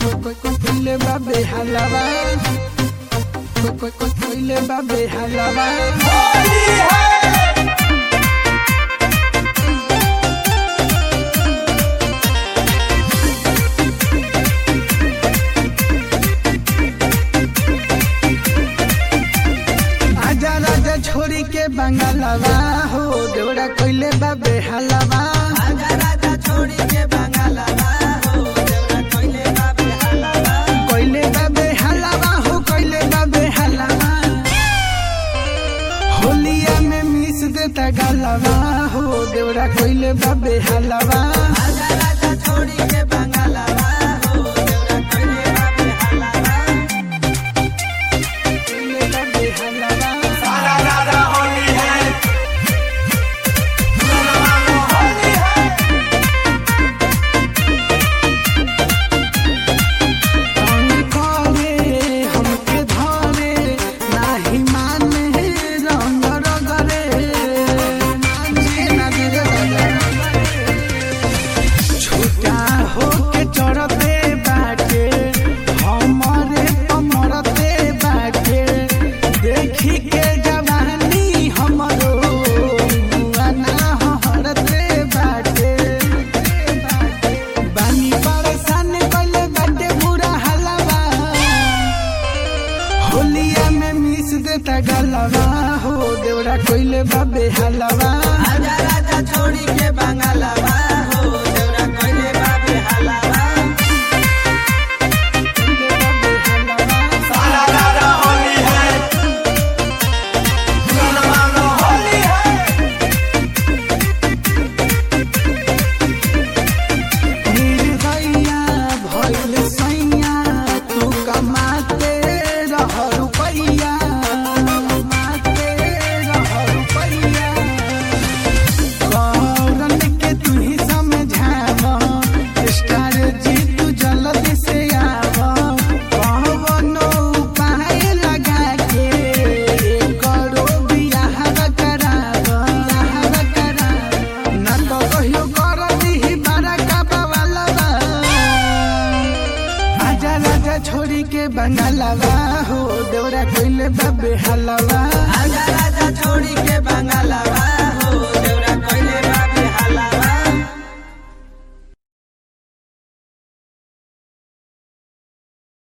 कोइले बाबे हलवा कोइले बाबे हलवा होली है। आजा राजा छोड़ी के बंगालवा हो देवरा कोइले बाबे हलवा। आजा राजा छोड़ी के बंगालवा हो देवरा कोइले बाबे हलवा। कोइले बाबे हलवा हो कोइले बाबे हलवा। होलिया में मिस देता गलवा हो देवरा कोइले बाबे हलवा। आजा राजा छोड़ी के बंगालवा हो देवरा कोइले बाबे हलवा। कोइले बाबे हलवा। सारा रारा होली है होली है। करे हमके धरे नाही माने रंग रगरे छोटा होके चढ़ते बाटे हमारे कमरते बाटे देखी के जवानी हमरो ना हरते बाटे बानी परेशान कइले बाटे बुरा हलवा। होलिया में मिस देता गलवा हो देवरा कोइले बाबे हलवा। आजा राजा छोड़ी के बंगालवा हो देवरा कोइले बाबे हलवा। कोइले बाबे हलवा। सारा रारा होली है होली है। निर्दया भइल सैया तू कमाते रह रुपैया कमाते रह रुपैया। करन के तू ही समझाव स्टार जी तू जल्दी से आव कवनो उपाय लगा के करो बियाह कराव ना तो कहियो कर दीही बड़का बवालवा। आजा राजा छोड़ी के बंगालवा हो देवरा कोइले बाबे हलवा। आजा राजा छोड़ी के बंगालवा